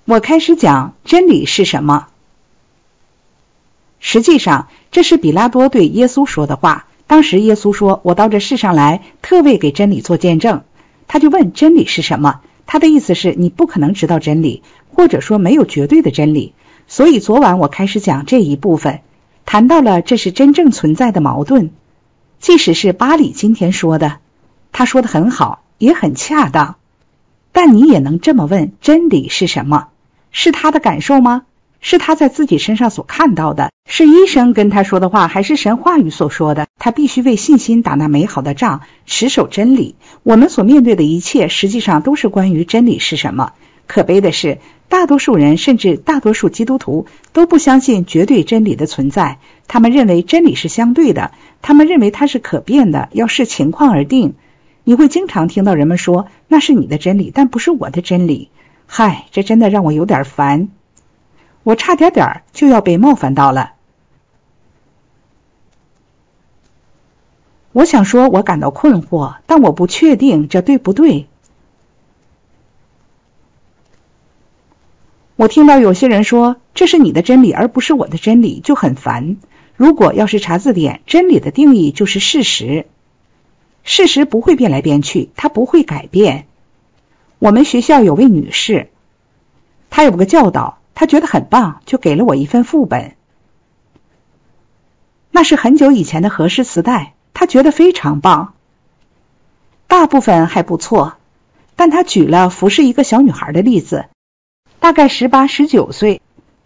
我开始讲真理是什么。实际上，这是比拉多对耶稣说的话。当时耶稣说，我到这世上来，特为给真理做见证。他就问真理是什么？他的意思是你不可能知道真理，或者说没有绝对的真理。所以昨晚我开始讲这一部分，谈到了这是真正存在的矛盾。即使是巴里今天说的，他说的很好，也很恰当。但你也能这么问，真理是什么？是他的感受吗？是他在自己身上所看到的？是医生跟他说的话，还是神话语所说的？他必须为信心打那美好的仗，持守真理。我们所面对的一切实际上都是关于真理是什么。可悲的是，大多数人甚至大多数基督徒都不相信绝对真理的存在。他们认为真理是相对的，他们认为它是可变的，要视情况而定。你会经常听到人们说，那是你的真理，但不是我的真理。嗨，这真的让我有点烦。我差点就要被冒犯到了。我想说我感到困惑，但我不确定这对不对。我听到有些人说这是你的真理而不是我的真理，就很烦。如果要是查字典，真理的定义就是事实。事实不会变来变去，它不会改变。我们学校有位女士，她有个教导，她觉得很棒，就给了我一份副本。那是很久以前的和诗磁带，她觉得非常棒。大部分还不错，但她举了服侍一个小女孩的例子，大概18、19岁。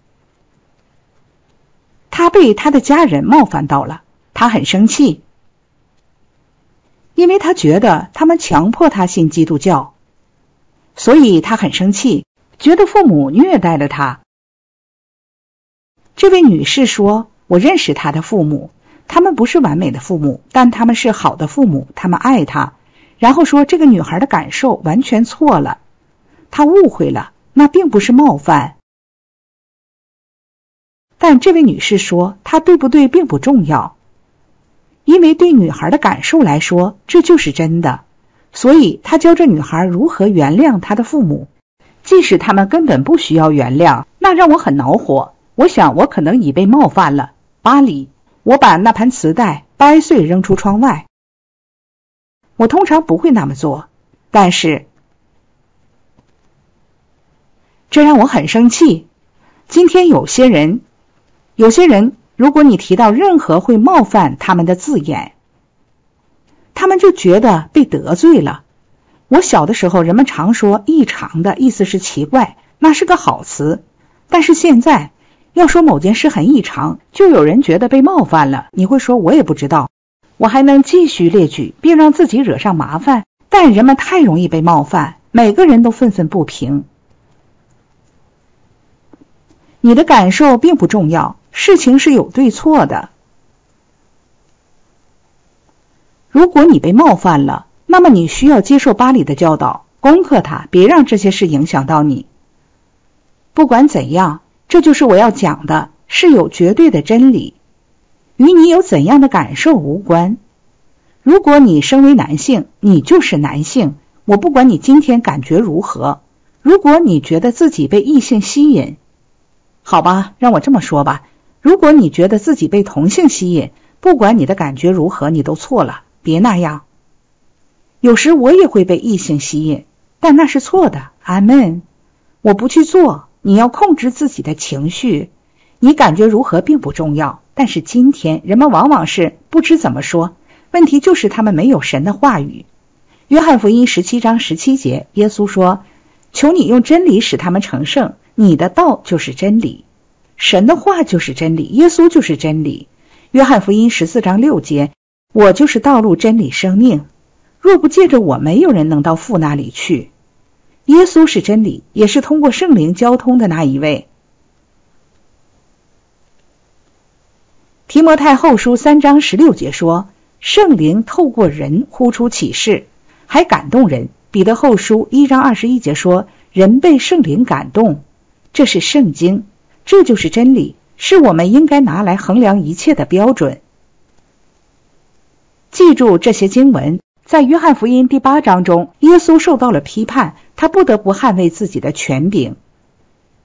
她被她的家人冒犯到了，她很生气，因为她觉得他们强迫她信基督教，所以她很生气，觉得父母虐待了她。这位女士说，我认识她的父母，他们不是完美的父母，但他们是好的父母，他们爱她。然后说这个女孩的感受完全错了，她误会了，那并不是冒犯。但这位女士说，她对不对并不重要，因为对女孩的感受来说，这就是真的。所以她教这女孩如何原谅她的父母，即使他们根本不需要原谅。那让我很恼火，我想我可能已被冒犯了。巴黎，我把那盘磁带掰碎扔出窗外。我通常不会那么做，但是这让我很生气。今天有些人，如果你提到任何会冒犯他们的字眼，他们就觉得被得罪了。我小的时候，人们常说异常的意思是奇怪，那是个好词。但是现在要说某件事很异常，就有人觉得被冒犯了。你会说我也不知道，我还能继续列举，并让自己惹上麻烦。但人们太容易被冒犯，每个人都愤愤不平。你的感受并不重要，事情是有对错的。如果你被冒犯了，那么你需要接受巴黎的教导，攻克它，别让这些事影响到你。不管怎样，这就是我要讲的，是有绝对的真理，与你有怎样的感受无关。如果你身为男性，你就是男性，我不管你今天感觉如何。如果你觉得自己被异性吸引，好吧，让我这么说吧，如果你觉得自己被同性吸引，不管你的感觉如何，你都错了，别那样。有时我也会被异性吸引，但那是错的，阿们。我不去做，你要控制自己的情绪。你感觉如何并不重要，但是今天人们往往是不知怎么说，问题就是他们没有神的话语。约翰福音17章17节，耶稣说，求你用真理使他们成圣，你的道就是真理。神的话就是真理，耶稣就是真理。约翰福音14章6节，我就是道路真理生命，若不借着我，没有人能到父那里去。耶稣是真理，也是通过圣灵交通的那一位。提摩太后书3章16节说，圣灵透过人呼出启示，还感动人。彼得后书1章21节说，人被圣灵感动。这是圣经，这就是真理，是我们应该拿来衡量一切的标准。记住这些经文，在约翰福音第8章中，耶稣受到了批判，他不得不捍卫自己的权柄。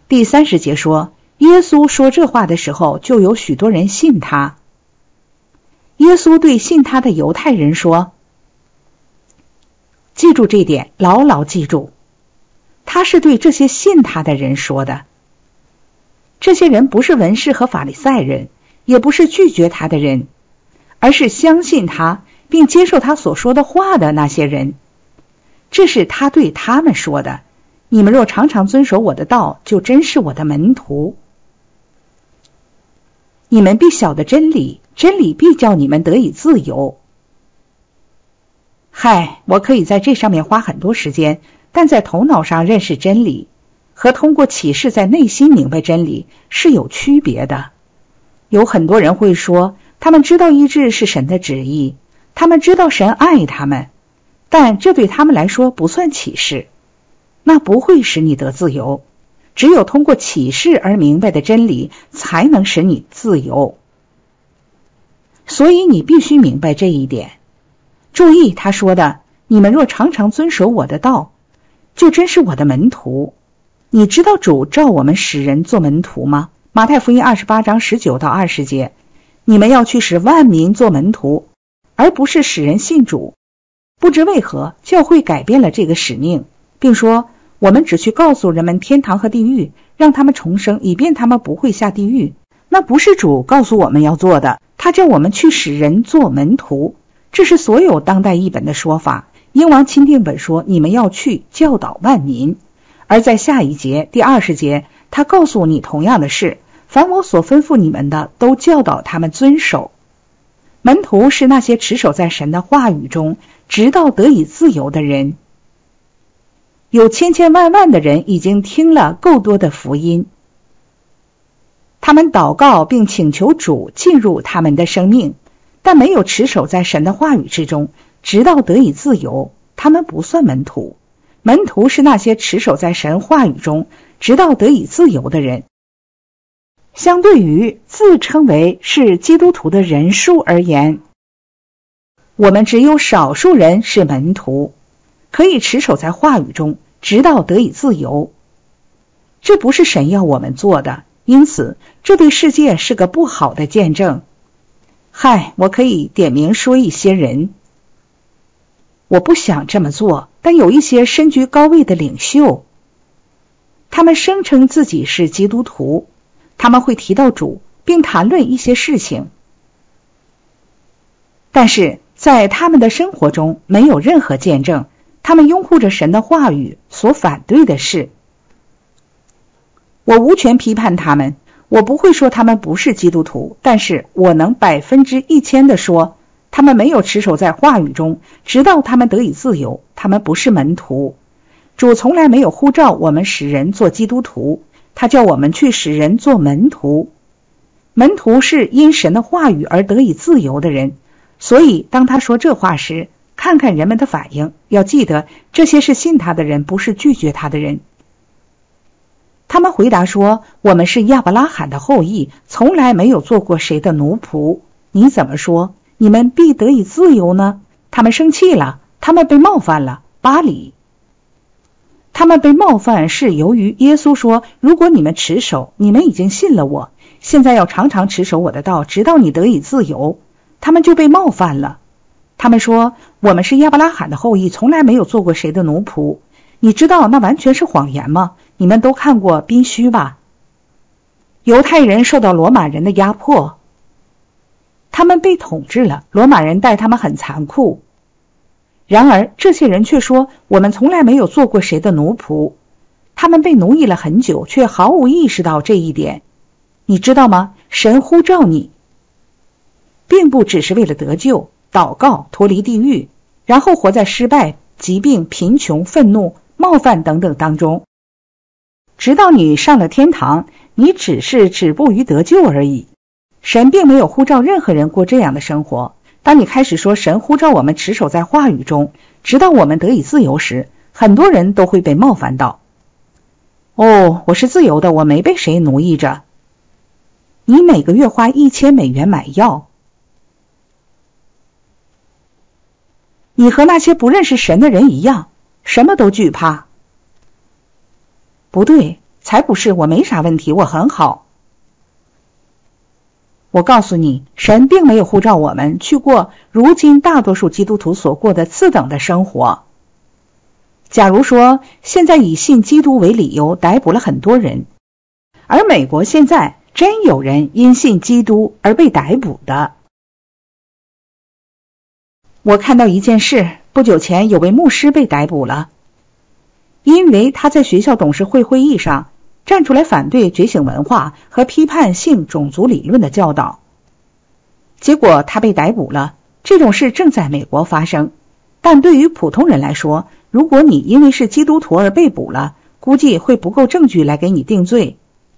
第30节说，耶稣说这话的时候，就有许多人信他。耶稣对信他的犹太人说，记住这点，牢牢记住，他是对这些信他的人说的。这些人不是文士和法利赛人，也不是拒绝他的人，而是相信他并接受他所说的话的那些人。这是他对他们说的，你们若常常遵守我的道，就真是我的门徒。你们必晓得真理，真理必叫你们得以自由。我可以在这上面花很多时间，但在头脑上认识真理和通过启示在内心明白真理是有区别的。有很多人会说，他们知道医治是神的旨意，他们知道神爱他们，但这对他们来说不算启示，那不会使你得自由。只有通过启示而明白的真理才能使你自由，所以你必须明白这一点。注意他说的，你们若常常遵守我的道，就真是我的门徒。你知道主召我们使人做门徒吗？马太福音28章19到20节，你们要去使万民做门徒，而不是使人信主。不知为何教会改变了这个使命，并说我们只去告诉人们天堂和地狱，让他们重生，以便他们不会下地狱。那不是主告诉我们要做的，他叫我们去使人做门徒。这是所有当代译本的说法。英王钦定本说，你们要去教导万民。而在下一节第20节，他告诉你同样的事，凡我所吩咐你们的，都教导他们遵守。门徒是那些持守在神的话语中，直到得以自由的人。有千千万万的人已经听了够多的福音，他们祷告并请求主进入他们的生命，但没有持守在神的话语之中，直到得以自由，他们不算门徒。门徒是那些持守在神话语中，直到得以自由的人。相对于自称为是基督徒的人数而言，我们只有少数人是门徒，可以持守在话语中，直到得以自由。这不是神要我们做的，因此这对世界是个不好的见证。我可以点名说一些人，我不想这么做，但有一些身居高位的领袖，他们声称自己是基督徒，他们会提到主并谈论一些事情，但是在他们的生活中没有任何见证，他们拥护着神的话语所反对的事。我无权批判他们，我不会说他们不是基督徒，但是我能100%的说，他们没有持守在话语中，直到他们得以自由，他们不是门徒。主从来没有呼召我们使人做基督徒，他叫我们去使人做门徒。门徒是因神的话语而得以自由的人，所以当他说这话时，看看人们的反应，要记得这些是信他的人，不是拒绝他的人。他们回答说，我们是亚伯拉罕的后裔，从来没有做过谁的奴仆。你怎么说你们必得以自由呢？他们生气了，他们被冒犯了。巴黎，他们被冒犯是由于耶稣说，如果你们持守，你们已经信了我，现在要常常持守我的道，直到你得以自由。他们就被冒犯了。他们说，我们是亚伯拉罕的后裔，从来没有做过谁的奴仆。你知道那完全是谎言吗？你们都看过宾虚吧？犹太人受到罗马人的压迫，他们被统治了，罗马人待他们很残酷。然而这些人却说，我们从来没有做过谁的奴仆。他们被奴役了很久，却毫无意识到这一点。你知道吗？神呼召你，并不只是为了得救、祷告、脱离地狱，然后活在失败、疾病、贫穷、愤怒、冒犯等等当中，直到你上了天堂，你只是止步于得救而已。神并没有呼召任何人过这样的生活。当你开始说神呼召我们持守在话语中，直到我们得以自由时，很多人都会被冒犯到。我是自由的，我没被谁奴役着。你每个月花$1000买药，你和那些不认识神的人一样，什么都惧怕。不对， 才不是，我没啥问题，我很好。我告诉你，神并没有呼召我们去过如今大多数基督徒所过的次等的生活。假如说现在以信基督为理由逮捕了很多人，而美国现在真有人因信基督而被逮捕的。我看到一件事，不久前有位牧师被逮捕了，因为他在学校董事会会议上站出来反对觉醒文化和批判性种族理论的教导。结果他被逮捕了，这种事正在美国发生。但对于普通人来说，如果你因为是基督徒而被捕了，估计会不够证据来给你定罪。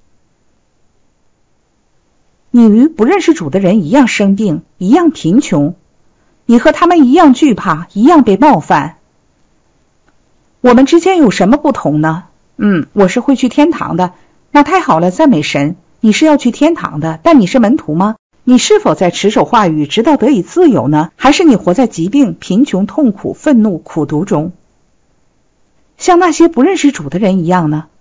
你与不认识主的人一样生病，一样贫穷，你和他们一样惧怕，一样被冒犯。我们之间有什么不同呢？我是会去天堂的。那太好了，赞美神。你是要去天堂的，但你是门徒吗？你是否在持守话语直到得以自由呢？还是你活在疾病、贫穷、痛苦、愤怒、苦毒中，像那些不认识主的人一样呢？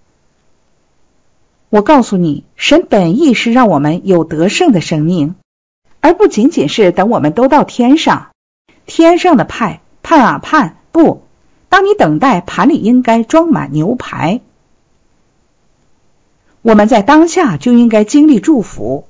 我告诉你，神本意是让我们有得胜的生命，而不仅仅是等我们都到天上。天上的盼啊盼，不，当你等待，盘里应该装满牛排。我们在当下就应该经历祝福。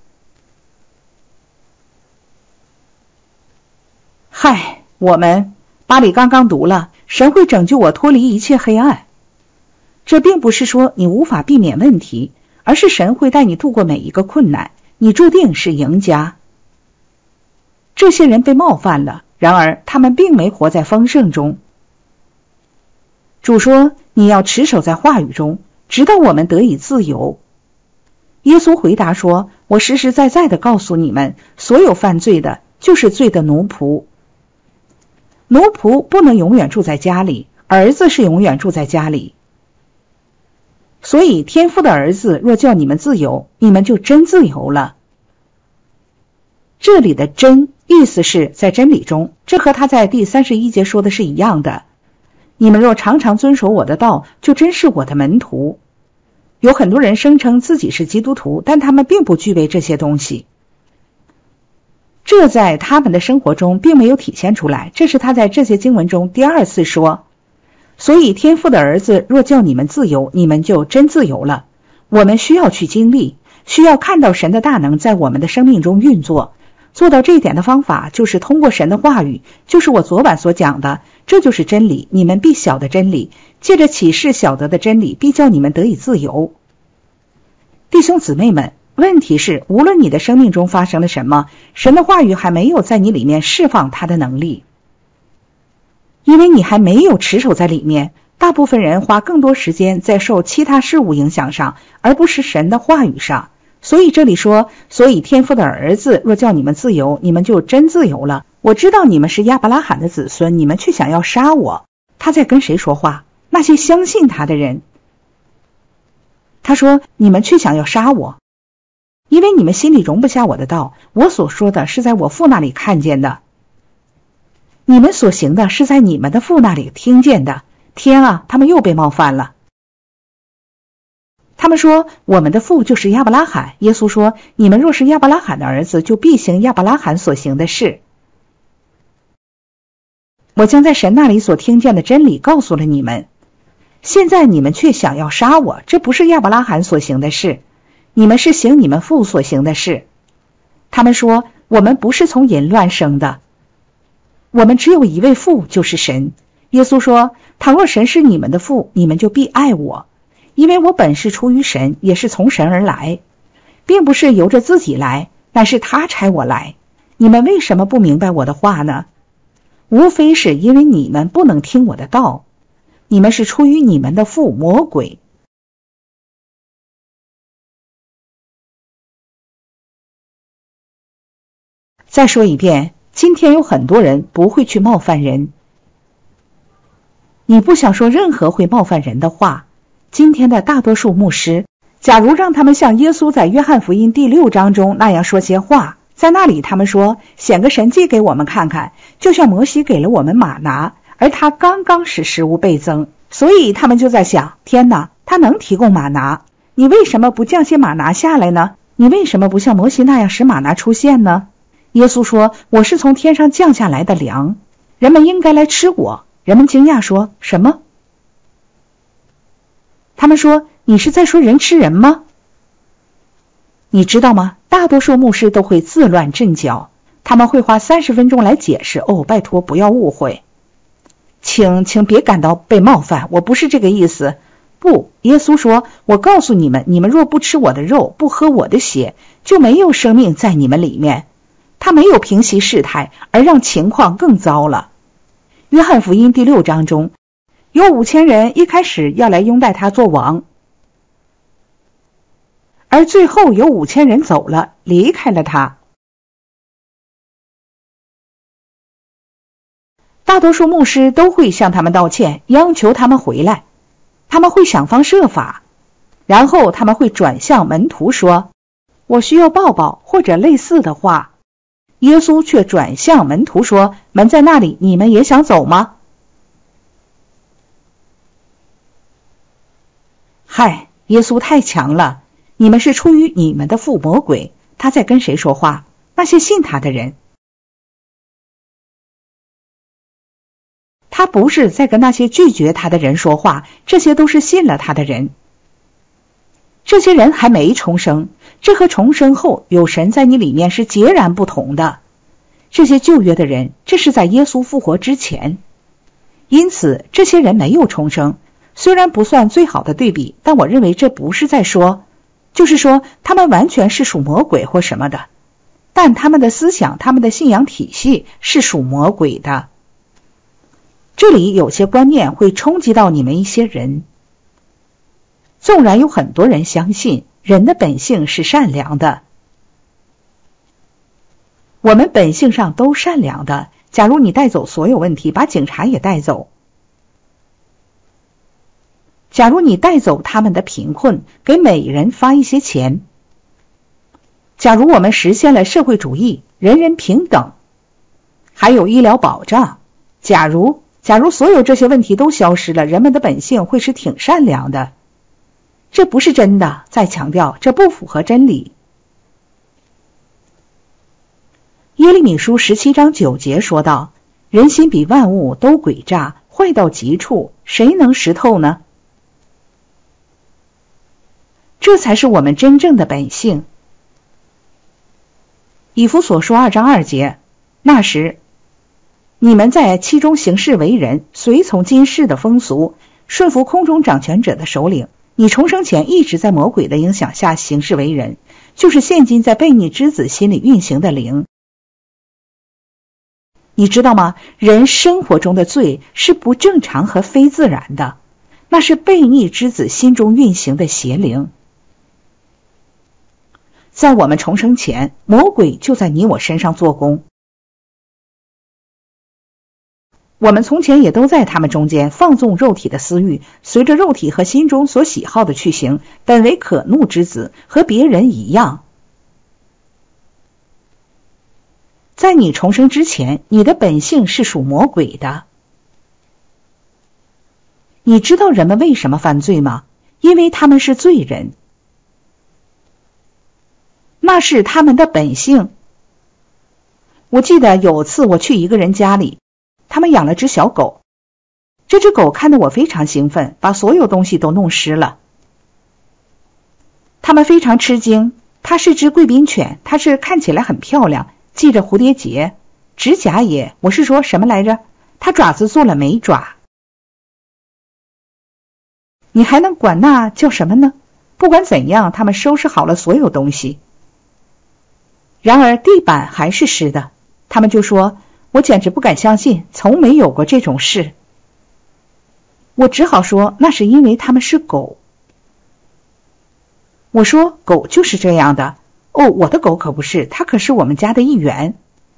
巴里刚刚读了，神会拯救我脱离一切黑暗。这并不是说你无法避免问题，而是神会带你度过每一个困难，你注定是赢家。这些人被冒犯了，然而他们并没活在丰盛中。主说，你要持守在话语中，直到我们得以自由。耶稣回答说，我实实在在地告诉你们，所有犯罪的就是罪的奴仆。奴仆不能永远住在家里，儿子是永远住在家里。所以天父的儿子若叫你们自由，你们就真自由了。这里的真意思是在真理中，这和他在第31节说的是一样的。你们若常常遵守我的道，就真是我的门徒。有很多人声称自己是基督徒，但他们并不具备这些东西。这在他们的生活中并没有体现出来，这是他在这些经文中第二次说。所以天父的儿子若叫你们自由，你们就真自由了。我们需要去经历，需要看到神的大能在我们的生命中运作。做到这一点的方法就是通过神的话语，就是我昨晚所讲的，这就是真理，你们必晓得真理，借着启示晓得的真理必叫你们得以自由。弟兄姊妹们，问题是无论你的生命中发生了什么，神的话语还没有在你里面释放他的能力，因为你还没有持守在里面。大部分人花更多时间在受其他事物影响上，而不是神的话语上。所以这里说，所以天父的儿子若叫你们自由，你们就真自由了。我知道你们是亚伯拉罕的子孙，你们却想要杀我。他在跟谁说话？那些相信他的人。他说，你们却想要杀我，因为你们心里容不下我的道。我所说的是在我父那里看见的，你们所行的是在你们的父那里听见的。天啊，他们又被冒犯了。他们说，我们的父就是亚伯拉罕。耶稣说，你们若是亚伯拉罕的儿子，就必行亚伯拉罕所行的事。我将在神那里所听见的真理告诉了你们，现在你们却想要杀我，这不是亚伯拉罕所行的事，你们是行你们父所行的事。他们说，我们不是从淫乱生的，我们只有一位父，就是神。耶稣说，倘若神是你们的父，你们就必爱我，因为我本是出于神，也是从神而来，并不是由着自己来，但是他差我来。你们为什么不明白我的话呢？无非是因为你们不能听我的道，你们是出于你们的父魔鬼。再说一遍，今天有很多人不会去冒犯人。你不想说任何会冒犯人的话。今天的大多数牧师，假如让他们像耶稣在约翰福音第6章中那样说些话，在那里他们说，显个神迹给我们看看，就像摩西给了我们玛拿，而他刚刚使食物倍增。所以他们就在想，天哪， 他能提供玛拿，你为什么不降些玛拿下来呢？你为什么不像摩西那样使玛拿出现呢？耶稣说，我是从天上降下来的粮，人们应该来吃我。人们惊讶说，什么？他们说，你是在说人吃人吗？你知道吗？大多数牧师都会自乱阵脚，他们会花30分钟来解释。拜托不要误会，请别感到被冒犯，我不是这个意思。不，耶稣说，我告诉你们，你们若不吃我的肉，不喝我的血，就没有生命在你们里面。他没有平息事态，而让情况更糟了。约翰福音第6章中，有5000人一开始要来拥戴他做王，而最后有5000人走了，离开了他。大多数牧师都会向他们道歉，央求他们回来。他们会想方设法，然后他们会转向门徒说，我需要抱抱，或者类似的话。耶稣却转向门徒说，门在那里，你们也想走吗？嗨，耶稣太强了，你们是出于你们的父魔鬼。他在跟谁说话？那些信他的人。他不是在跟那些拒绝他的人说话，这些都是信了他的人。这些人还没重生，这和重生后有神在你里面是截然不同的。这些旧约的人，这是在耶稣复活之前。因此这些人没有重生，虽然不算最好的对比，但我认为这不是在说，就是说他们完全是属魔鬼或什么的，但他们的思想，他们的信仰体系是属魔鬼的。这里有些观念会冲击到你们一些人。纵然有很多人相信人的本性是善良的，我们本性上都善良的。假如你带走所有问题，把警察也带走，假如你带走他们的贫困，给每人发一些钱，假如我们实现了社会主义，人人平等，还有医疗保障，假如所有这些问题都消失了，人们的本性会是挺善良的。这不是真的，再强调，这不符合真理。耶利米书17章9节说道，人心比万物都诡诈，坏到极处，谁能识透呢？这才是我们真正的本性。以弗所书2章2节，那时你们在其中行事为人，随从今世的风俗，顺服空中掌权者的首领。你重生前一直在魔鬼的影响下行事为人，就是现今在悖逆之子心里运行的灵。你知道吗？人生活中的罪是不正常和非自然的，那是悖逆之子心中运行的邪灵。在我们重生前，魔鬼就在你我身上做工。我们从前也都在他们中间放纵肉体的私欲，随着肉体和心中所喜好的去行，本为可怒之子，和别人一样。在你重生之前，你的本性是属魔鬼的。你知道人们为什么犯罪吗？因为他们是罪人，那是他们的本性。我记得有次我去一个人家里，他们养了只小狗，这只狗看得我非常兴奋，把所有东西都弄湿了。他们非常吃惊，它是只贵宾犬，它是看起来很漂亮，系着蝴蝶结，指甲也，我是说什么来着？它爪子做了美爪。你还能管那叫什么呢？不管怎样，他们收拾好了所有东西，然而地板还是湿的。他们就说，我简直不敢相信，从没有过这种事。我只好说，那是因为他们是狗。我说，狗就是这样的。我的狗可不是，它可是我们家的一员。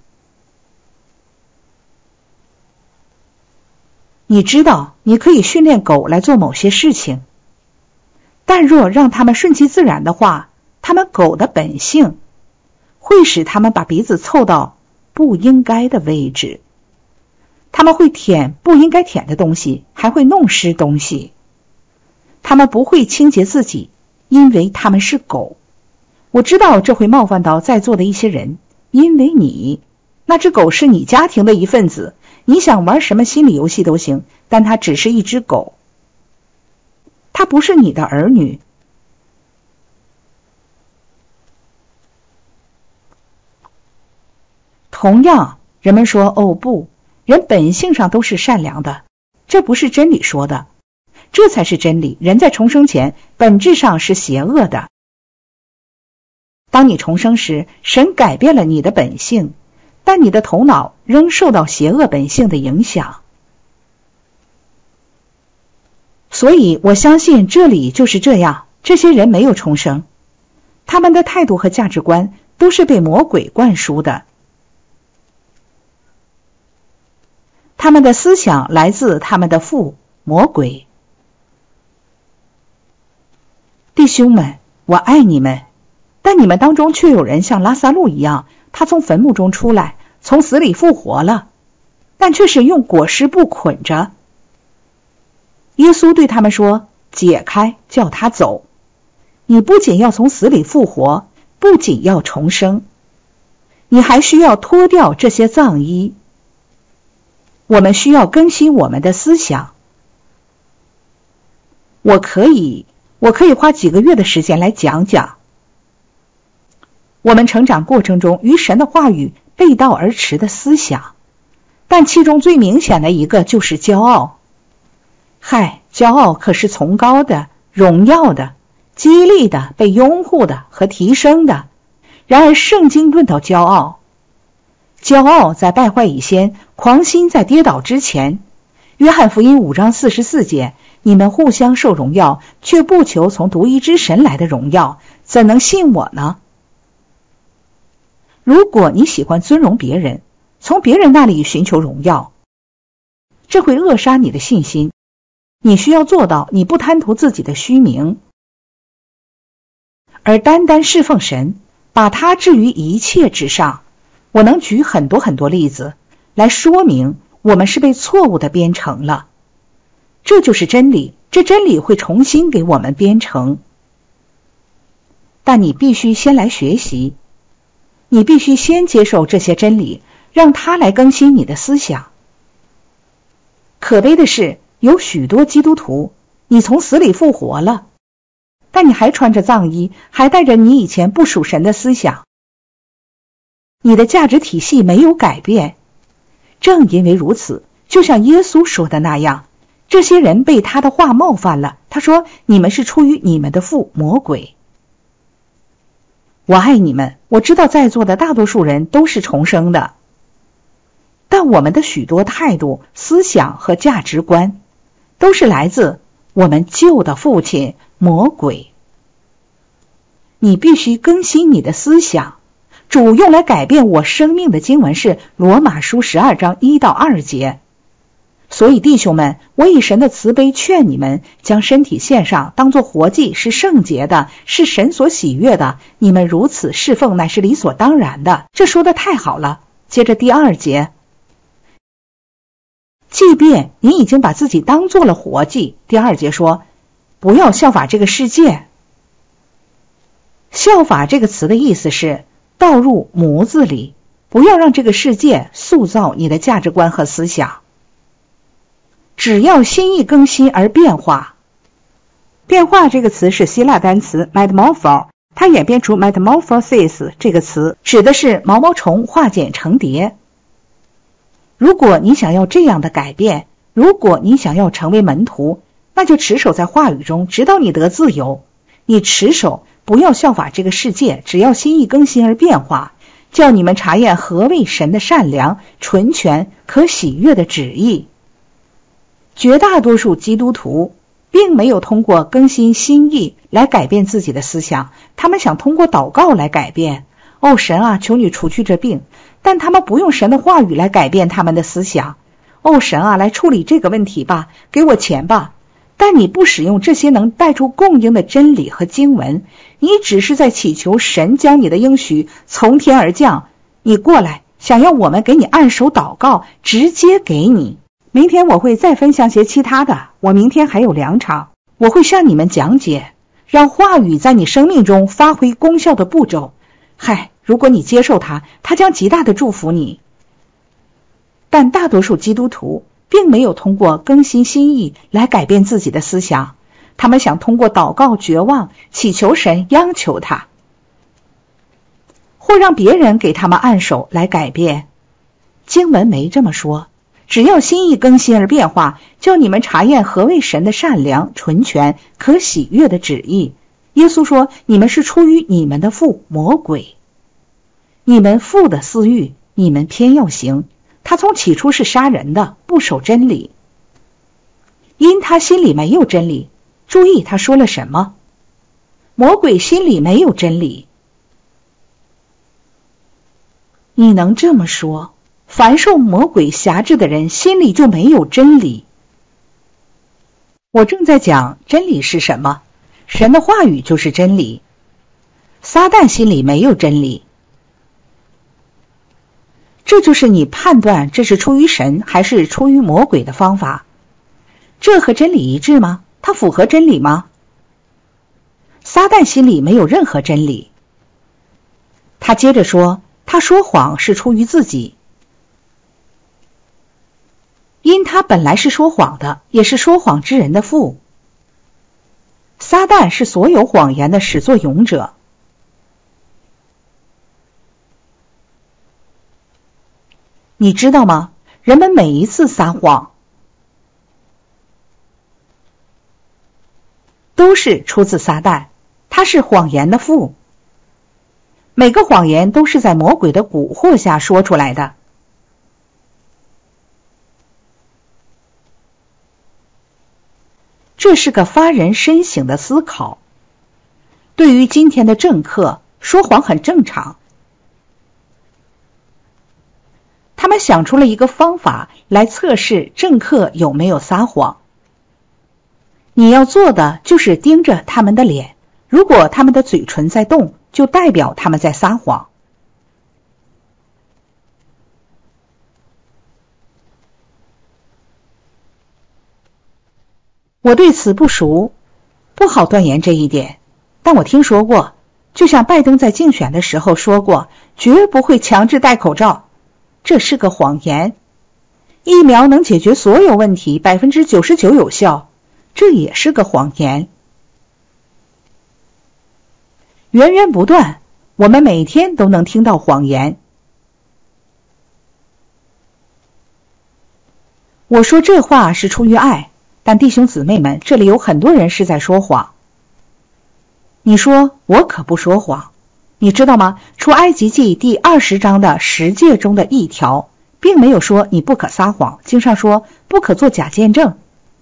你知道，你可以训练狗来做某些事情，但若让它们顺其自然的话，它们狗的本性会使它们把鼻子凑到不应该的位置，他们会舔不应该舔的东西，还会弄湿东西。 他们不会清洁自己，因为他们是狗。我知道这会冒犯到在座的一些人，因为那只狗是你家庭的一份子，你想玩什么心理游戏都行，但它只是一只狗，它不是你的儿女。同样，人们说哦不，人本性上都是善良的，这不是真理说的，这才是真理。人在重生前本质上是邪恶的。当你重生时，神改变了你的本性，但你的头脑仍受到邪恶本性的影响。所以我相信这里就是这样，这些人没有重生，他们的态度和价值观都是被魔鬼灌输的。他们的思想来自他们的父魔鬼。弟兄们，我爱你们，但你们当中却有人像拉撒路一样，他从坟墓中出来，从死里复活了，但却是用裹尸布捆着。耶稣对他们说，解开，叫他走。你不仅要从死里复活，不仅要重生，你还需要脱掉这些脏衣。我们需要更新我们的思想。我可以花几个月的时间来讲讲我们成长过程中与神的话语背道而驰的思想，但其中最明显的一个就是骄傲。骄傲可是崇高的、荣耀的、激励的、被拥护的和提升的。然而圣经论到骄傲，骄傲在败坏以先，狂心在跌倒之前。约翰福音5章44节，你们互相受荣耀，却不求从独一之神来的荣耀，怎能信我呢？如果你喜欢尊荣别人，从别人那里寻求荣耀，这会扼杀你的信心。你需要做到，你不贪图自己的虚名，而单单侍奉神，把他置于一切之上。我能举很多例子来说明我们是被错误的编程了。这就是真理，这真理会重新给我们编程。但你必须先来学习，你必须先接受这些真理，让它来更新你的思想。可悲的是，有许多基督徒，你从死里复活了，但你还穿着脏衣，还带着你以前不属神的思想。你的价值体系没有改变。正因为如此，就像耶稣说的那样，这些人被他的话冒犯了。他说，你们是出于你们的父魔鬼。我爱你们，我知道在座的大多数人都是重生的，但我们的许多态度、思想和价值观都是来自我们旧的父亲魔鬼。你必须更新你的思想。主用来改变我生命的经文是罗马书12章1到2节。所以弟兄们，我以神的慈悲劝你们，将身体献上，当作活祭，是圣洁的，是神所喜悦的。你们如此侍奉，乃是理所当然的。这说得太好了。接着第2节，即便你已经把自己当作了活祭，第2节说，不要效法这个世界。效法这个词的意思是倒入模子里，不要让这个世界塑造你的价值观和思想。只要心意更新而变化。变化这个词是希腊单词 metamorpho， 它演变出 metamorphosis 这个词，指的是毛毛虫化茧成蝶。如果你想要这样的改变，如果你想要成为门徒，那就持守在话语中，直到你得自由。你持守，不要效法这个世界，只要心意更新而变化，叫你们查验何为神的善良、纯全、可喜悦的旨意。绝大多数基督徒并没有通过更新心意来改变自己的思想，他们想通过祷告来改变。哦，神啊，求你除去这病，但他们不用神的话语来改变他们的思想。哦，神啊，来处理这个问题吧，给我钱吧。但你不使用这些能带出供应的真理和经文，你只是在祈求神将你的应许从天而降。你过来，想要我们给你按手祷告，直接给你。明天我会再分享些其他的，我明天还有2场。 我会向你们讲解让话语在你生命中发挥功效的步骤。如果你接受它，它将极大的祝福你。但大多数基督徒并没有通过更新心意来改变自己的思想，他们想通过祷告绝望，祈求神央求他，或让别人给他们按手来改变。经文没这么说，只要心意更新而变化，叫你们查验何为神的善良、纯全、可喜悦的旨意。耶稣说，你们是出于你们的父魔鬼，你们父的私欲，你们偏要行。他从起初是杀人的，不守真理，因他心里没有真理。注意他说了什么？魔鬼心里没有真理。你能这么说，凡受魔鬼辖制的人心里就没有真理。我正在讲真理是什么，神的话语就是真理。撒旦心里没有真理，这就是你判断这是出于神还是出于魔鬼的方法。这和真理一致吗？它符合真理吗？撒旦心里没有任何真理。他接着说，他说谎是出于自己，因他本来是说谎的，也是说谎之人的父。撒旦是所有谎言的始作俑者。你知道吗？人们每一次撒谎都是出自撒旦，他是谎言的父。每个谎言都是在魔鬼的蛊惑下说出来的。这是个发人深省的思考。对于今天的政客，说谎很正常。他们想出了一个方法来测试政客有没有撒谎。你要做的就是盯着他们的脸，如果他们的嘴唇在动，就代表他们在撒谎。我对此不熟，不好断言这一点，但我听说过，就像拜登在竞选的时候说过，绝不会强制戴口罩。这是个谎言。疫苗能解决所有问题，99%有效，这也是个谎言。源源不断，我们每天都能听到谎言。我说这话是出于爱，但弟兄姊妹们，这里有很多人是在说谎。你说我可不说谎，你知道吗？出埃及记第20章的10诫中的一条，并没有说你不可撒谎，经上说不可做假见证。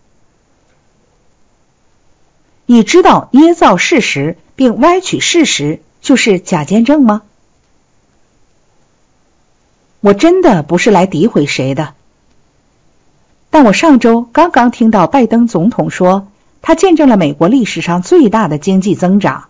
你知道捏造事实并歪曲事实就是假见证吗？我真的不是来诋毁谁的，但我上周刚刚听到拜登总统说，他见证了美国历史上最大的经济增长。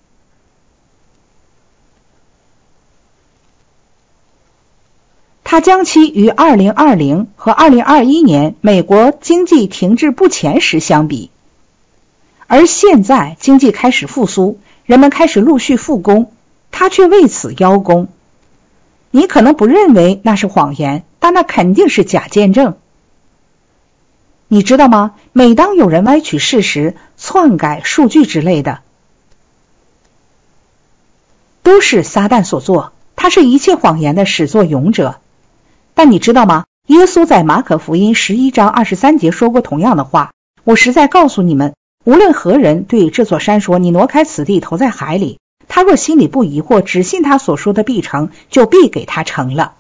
他将其与2020和2021年美国经济停滞不前时相比，而现在经济开始复苏，人们开始陆续复工，他却为此邀功。你可能不认为那是谎言，但那肯定是假见证。你知道吗？每当有人歪曲事实、篡改数据之类的，都是撒旦所做，他是一切谎言的始作俑者。但你知道吗？耶稣在马可福音11章23节说过同样的话，我实在告诉你们，无论何人对这座山说，你挪开此地投在海里，他若心里不疑惑，只信他所说的必成，就必给他成了。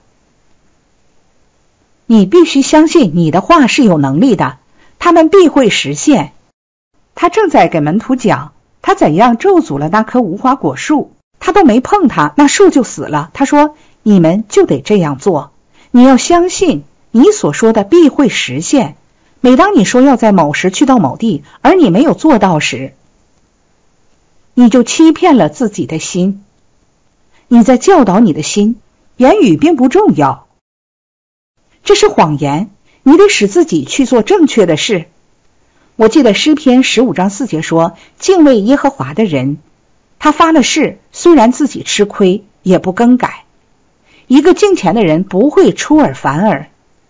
你必须相信你的话是有能力的，他们必会实现。他正在给门徒讲，他怎样咒诅了那棵无花果树，他都没碰它，那树就死了。他说，你们就得这样做。你要相信你所说的必会实现。每当你说要在某时去到某地，而你没有做到时，你就欺骗了自己的心。你在教导你的心，言语并不重要。这是谎言，你得使自己去做正确的事。 我记得诗篇15章4节说，敬畏耶和华的人，他发了誓，虽然自己吃亏，也不更改。一个敬虔的人不会出尔反尔。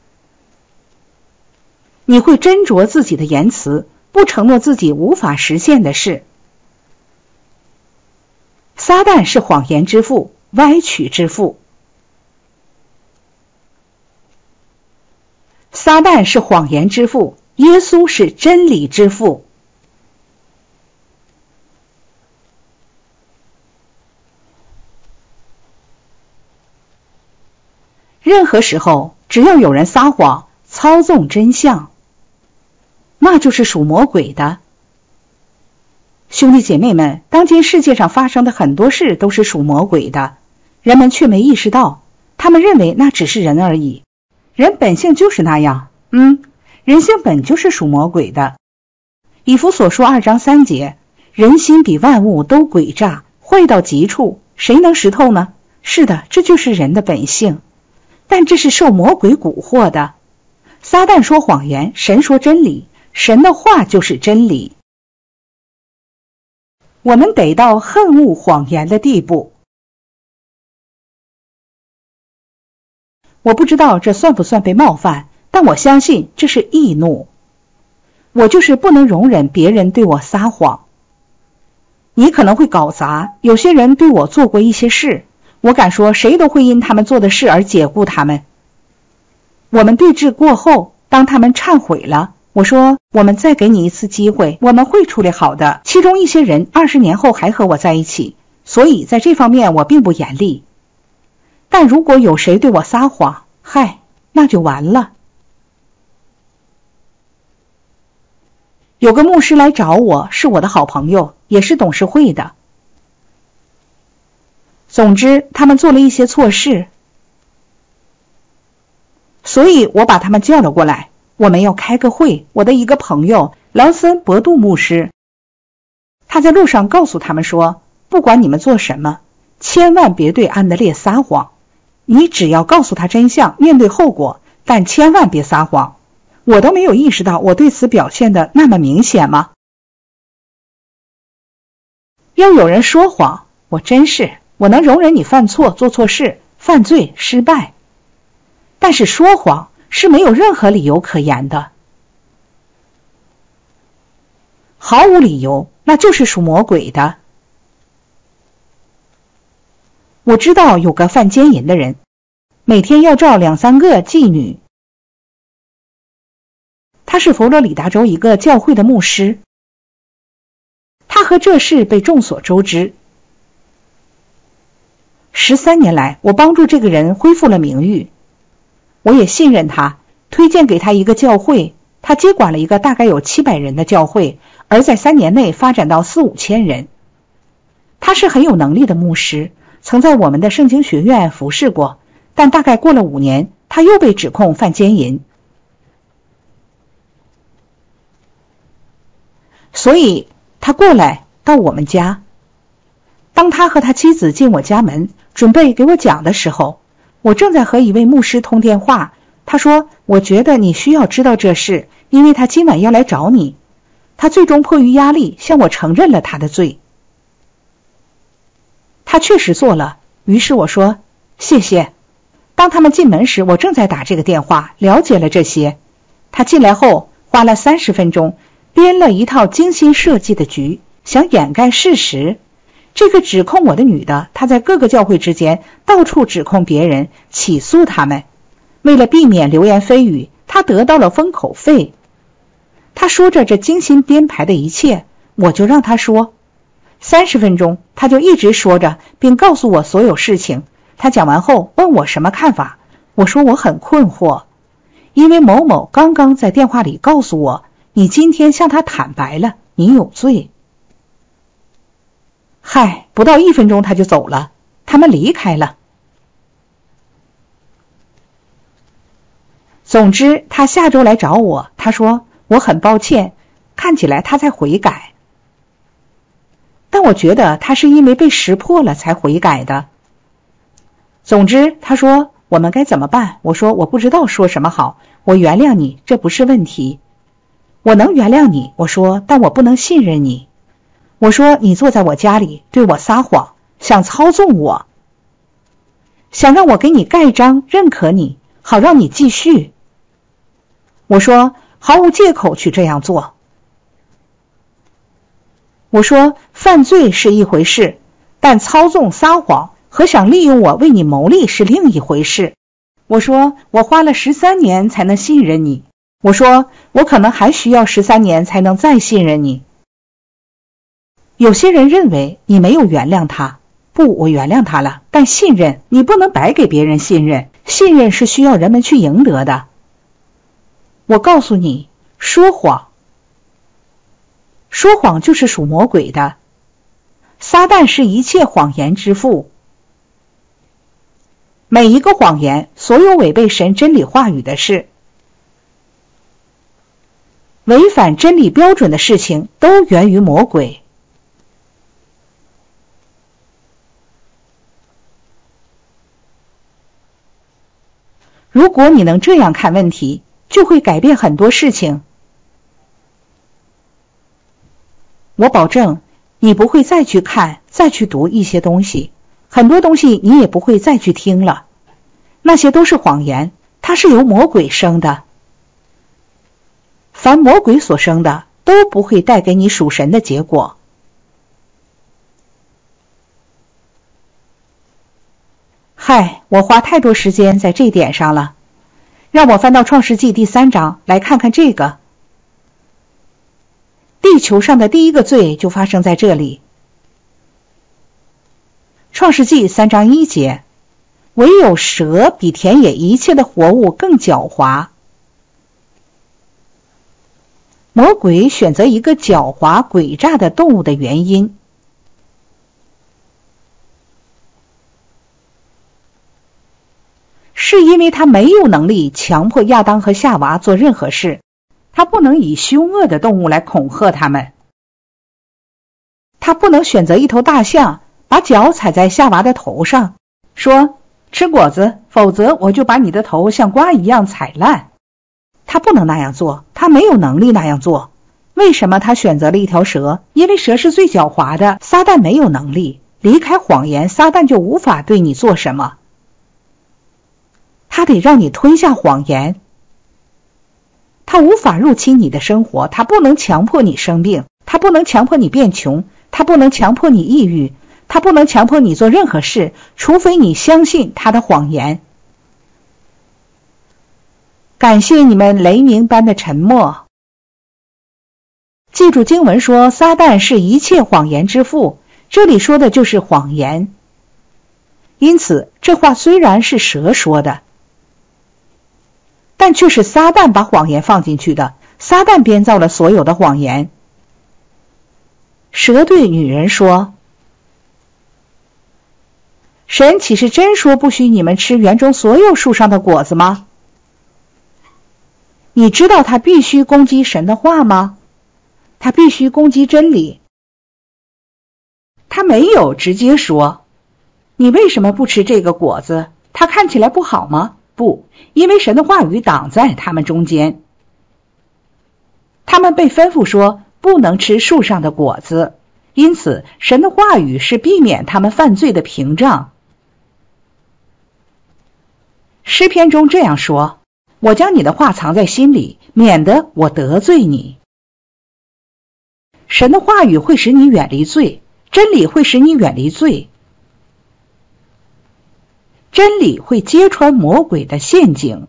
你会斟酌自己的言辞，不承诺自己无法实现的事。撒旦是谎言之父，歪曲之父。撒旦是谎言之父，耶稣是真理之父。任何时候，只要有人撒谎，操纵真相，那就是属魔鬼的。兄弟姐妹们，当今世界上发生的很多事都是属魔鬼的，人们却没意识到，他们认为那只是人而已。人本性就是那样，人性本就是属魔鬼的。以弗所书2章3节，人心比万物都诡诈，坏到极处，谁能识透呢？是的，这就是人的本性。但这是受魔鬼蛊惑的。撒旦说谎言，神说真理，神的话就是真理。我们得到恨恶谎言的地步。我不知道这算不算被冒犯，但我相信这是易怒。我就是不能容忍别人对我撒谎。你可能会搞砸，有些人对我做过一些事，我敢说谁都会因他们做的事而解雇他们。我们对峙过后，当他们忏悔了，我说我们再给你一次机会，我们会处理好的。其中一些人20年后还和我在一起，所以在这方面我并不严厉。但如果有谁对我撒谎，那就完了。有个牧师来找我，是我的好朋友，也是董事会的。总之，他们做了一些错事，所以我把他们叫了过来，我们要开个会。我的一个朋友劳森伯杜牧师，他在路上告诉他们说，不管你们做什么，千万别对安德烈撒谎，你只要告诉他真相，面对后果，但千万别撒谎。我都没有意识到我对此表现的那么明显吗？要有人说谎，我能容忍你犯错、做错事、犯罪、失败，但是说谎是没有任何理由可言的，毫无理由，那就是属魔鬼的。我知道有个犯奸淫的人，每天要照2、3个妓女。他是佛罗里达州一个教会的牧师，他和这事被众所周知。13年来，我帮助这个人恢复了名誉，我也信任他，推荐给他一个教会，他接管了一个大概有700人的教会，而在3年内发展到4、5千人。他是很有能力的牧师，曾在我们的圣经学院服侍过，但大概过了5年，他又被指控犯奸淫。所以他过来到我们家，当他和他妻子进我家门，准备给我讲的时候，我正在和一位牧师通电话。他说，我觉得你需要知道这事，因为他今晚要来找你。他最终迫于压力向我承认了他的罪。他确实做了，于是我说谢谢。当他们进门时，我正在打这个电话，了解了这些。他进来后花了30分钟编了一套精心设计的局，想掩盖事实。这个指控我的女的，她在各个教会之间到处指控别人，起诉他们。为了避免流言蜚语，她得到了封口费。她说着这精心编排的一切，我就让她说。30分钟，她就一直说着，并告诉我所有事情。她讲完后问我什么看法，我说我很困惑，因为某某刚刚在电话里告诉我，你今天向他坦白了，你有罪。不到1分钟他就走了，他们离开了。总之，他下周来找我，他说我很抱歉，看起来他在悔改。但我觉得他是因为被识破了才悔改的。总之，他说我们该怎么办？我说我不知道说什么好，我原谅你，这不是问题。 我能原谅你，我说，但我不能信任你。我说，你坐在我家里对我撒谎，想操纵我，想让我给你盖章认可你，好让你继续。我说，毫无借口去这样做。我说，犯罪是一回事，但操纵撒谎和想利用我为你谋利是另一回事。我说，我花了13年才能信任你。我说，我可能还需要13年才能再信任你。有些人认为你没有原谅他，不，我原谅他了，但信任，你不能白给别人信任，信任是需要人们去赢得的。我告诉你，说谎就是属魔鬼的。撒旦是一切谎言之父。每一个谎言，所有违背神真理话语的事，违反真理标准的事情，都源于魔鬼。如果你能这样看问题，就会改变很多事情。我保证，你不会再去看、再去读一些东西，很多东西你也不会再去听了。那些都是谎言，它是由魔鬼生的。凡魔鬼所生的，都不会带给你属神的结果。嗨，我花太多时间在这点上了。让我翻到创世纪第3章来看看这个。地球上的第一个罪就发生在这里。创世纪3章1节，唯有蛇比田野一切的活物更狡猾。魔鬼选择一个狡猾诡诈的动物的原因，是因为他没有能力强迫亚当和夏娃做任何事，他不能以凶恶的动物来恐吓他们。他不能选择一头大象，把脚踩在夏娃的头上，说吃果子，否则我就把你的头像瓜一样踩烂。他不能那样做，他没有能力那样做。为什么他选择了一条蛇？因为蛇是最狡猾的，撒旦没有能力。离开谎言，撒旦就无法对你做什么。他得让你吞下谎言。他无法入侵你的生活，他不能强迫你生病，他不能强迫你变穷，他不能强迫你抑郁，他不能强迫你做任何事，除非你相信他的谎言。感谢你们雷鸣般的沉默。记住经文说，撒旦是一切谎言之父，这里说的就是谎言。因此，这话虽然是蛇说的，但却是撒旦把谎言放进去的，撒旦编造了所有的谎言。蛇对女人说，神岂是真说不许你们吃园中所有树上的果子吗？你知道他必须攻击神的话吗？他必须攻击真理。他没有直接说，你为什么不吃这个果子？它看起来不好吗？不，因为神的话语挡在他们中间。他们被吩咐说不能吃树上的果子，因此神的话语是避免他们犯罪的屏障。诗篇中这样说，我将你的话藏在心里，免得我得罪你。神的话语会使你远离罪，真理会使你远离罪，真理会揭穿魔鬼的陷阱。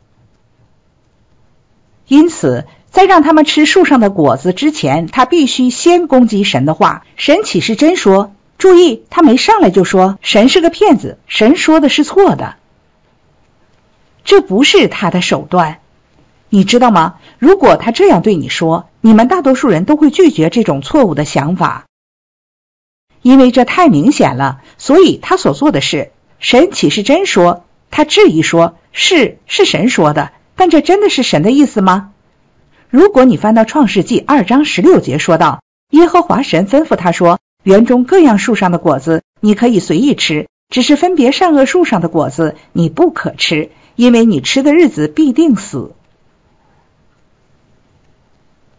因此，在让他们吃树上的果子之前，他必须先攻击神的话。神岂是真说？注意，他没上来就说神是个骗子，神说的是错的。这不是他的手段。你知道吗？如果他这样对你说，你们大多数人都会拒绝这种错误的想法，因为这太明显了。所以他所做的是，神岂是真说？他质疑说，是神说的，但这真的是神的意思吗？如果你翻到创世纪2章16节说道，耶和华神吩咐他说，园中各样树上的果子你可以随意吃，只是分别善恶树上的果子你不可吃，因为你吃的日子必定死。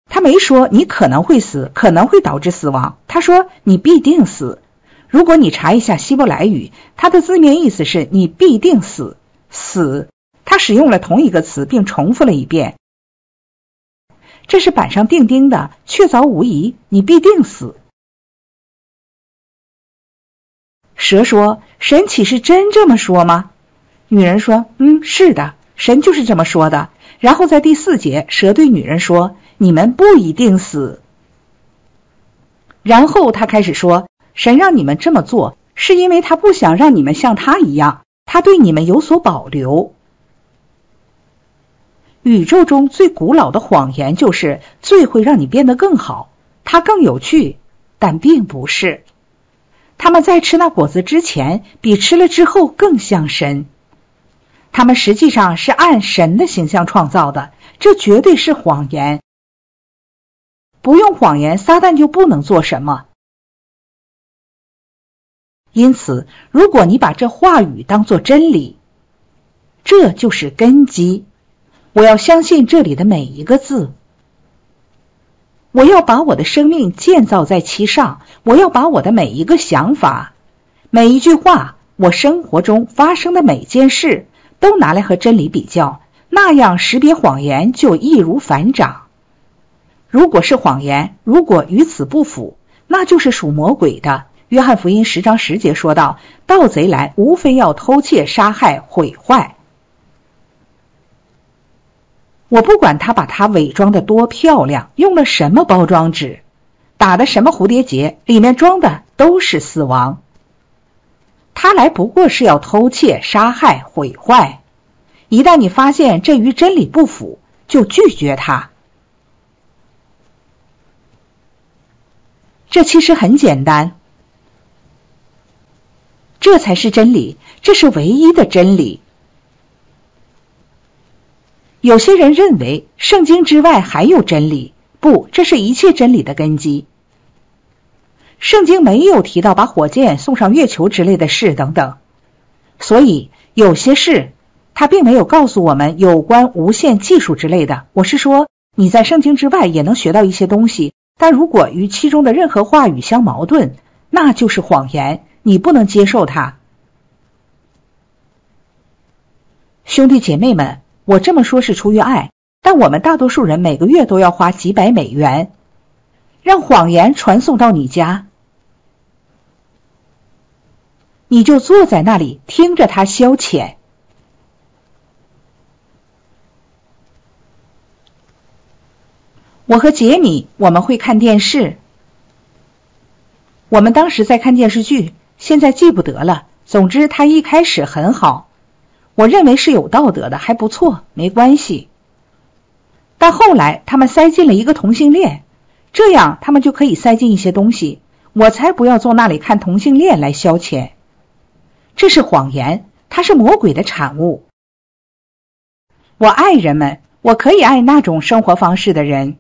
他没说你可能会死，可能会导致死亡，他说你必定死。如果你查一下希伯来语，它的字面意思是你必定死。死，他使用了同一个词并重复了一遍，这是板上钉钉的，确凿无疑，你必定死。蛇说，神岂是真这么说吗？女人说，是的，神就是这么说的。然后在第4节，蛇对女人说，你们不一定死。然后他开始说，神让你们这么做，是因为他不想让你们像他一样，他对你们有所保留。宇宙中最古老的谎言就是最会让你变得更好，它更有趣，但并不是。他们在吃那果子之前，比吃了之后更像神。他们实际上是按神的形象创造的，这绝对是谎言。不用谎言，撒旦就不能做什么。因此，如果你把这话语当作真理，这就是根基。我要相信这里的每一个字。我要把我的生命建造在其上，我要把我的每一个想法、每一句话，我生活中发生的每件事，都拿来和真理比较，那样识别谎言就易如反掌。如果是谎言，如果与此不符，那就是属魔鬼的。约翰福音10章10节说道，盗贼来无非要偷窃、杀害、毁坏。我不管他把它伪装得多漂亮，用了什么包装纸，打的什么蝴蝶结，里面装的都是死亡。他来不过是要偷窃、杀害、毁坏。一旦你发现这与真理不符，就拒绝他。这其实很简单，这才是真理，这是唯一的真理。有些人认为圣经之外还有真理，不，这是一切真理的根基。圣经没有提到把火箭送上月球之类的事等等，所以有些事他并没有告诉我们有关无线技术之类的。我是说，你在圣经之外也能学到一些东西，但如果与其中的任何话语相矛盾，那就是谎言，你不能接受它。兄弟姐妹们，我这么说是出于爱，但我们大多数人每个月都要花几百美元，让谎言传送到你家，你就坐在那里听着它消遣。我和杰米，我们会看电视，我们当时在看电视剧，现在记不得了。总之，它一开始很好。我认为是有道德的，还不错，没关系。但后来他们塞进了一个同性恋，这样他们就可以塞进一些东西。我才不要坐那里看同性恋来消遣。这是谎言，它是魔鬼的产物。我爱人们，我可以爱那种生活方式的人。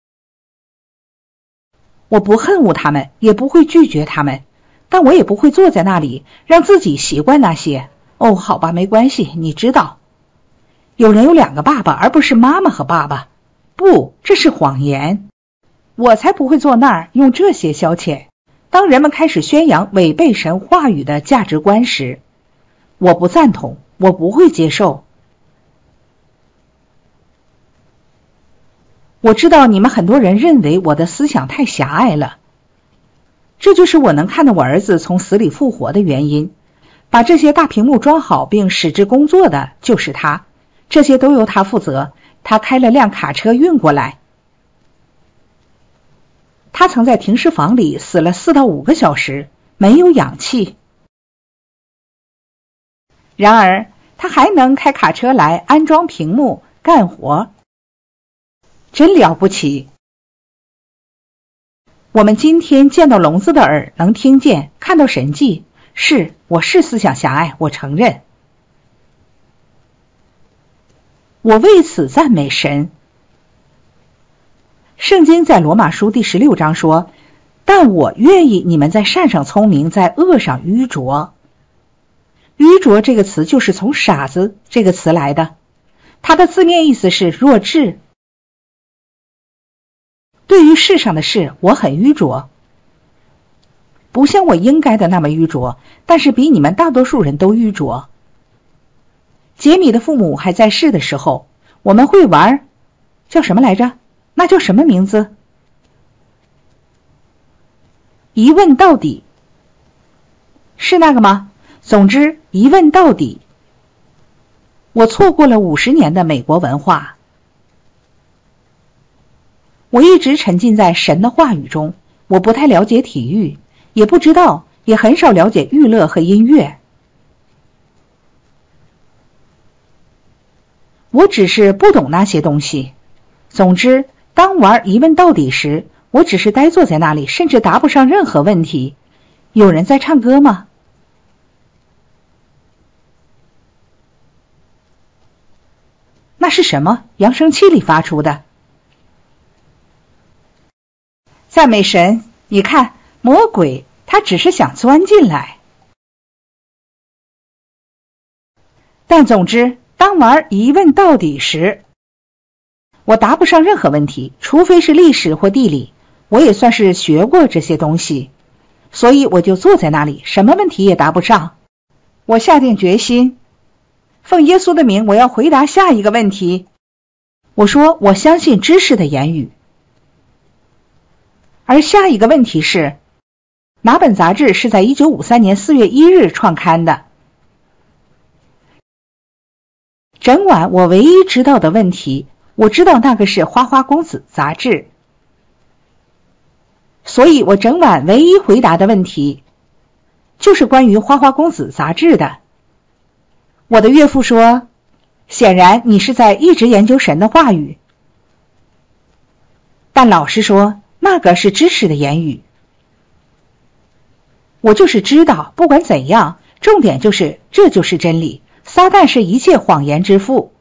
我不恨恶他们，也不会拒绝他们，但我也不会坐在那里让自己习惯那些。哦，好吧，没关系，你知道，有人有2个爸爸，而不是妈妈和爸爸。不，这是谎言。我才不会坐那儿用这些消遣。当人们开始宣扬违背神话语的价值观时，我不赞同，我不会接受。我知道你们很多人认为我的思想太狭隘了，这就是我能看到我儿子从死里复活的原因。把这些大屏幕装好并使之工作的就是他，这些都由他负责。他开了辆卡车运过来。他曾在停尸房里死了4到5个小时，没有氧气。然而他还能开卡车来安装屏幕干活，真了不起。我们今天见到聋子的耳能听见，看到神迹。是，我是思想狭隘，我承认。我为此赞美神。圣经在罗马书第16章说，但我愿意你们在善上聪明，在恶上愚拙。愚拙这个词就是从傻子这个词来的，它的字面意思是弱智。 对于世上的事，我很愚拙，不像我应该的那么愚拙，但是比你们大多数人都愚拙。杰米的父母还在世的时候，我们会玩，叫什么来着？那叫什么名字？一问到底，是那个吗？总之，一问到底。我错过了50年的美国文化。我一直沉浸在神的话语中，我不太了解体育，也不知道，也很少了解娱乐和音乐。我只是不懂那些东西。总之，当玩一问到底时，我只是呆坐在那里，甚至答不上任何问题。有人在唱歌吗？那是什么？扬声器里发出的。赞美神！你看，魔鬼他只是想钻进来。但总之，当玩一问到底时，我答不上任何问题，除非是历史或地理，我也算是学过这些东西，所以我就坐在那里，什么问题也答不上。我下定决心，奉耶稣的名，我要回答下一个问题。我说，我相信知识的言语。而下一个问题是，哪本杂志是在1953年4月1日创刊的？整晚我唯一知道的问题，我知道那个是《花花公子》杂志，所以我整晚唯一回答的问题就是关于《花花公子》杂志的。我的岳父说，显然你是在一直研究神的话语，但老实说，那个是知识的言语。我就是知道，不管怎样，重点就是这就是真理。撒旦是一切谎言之父。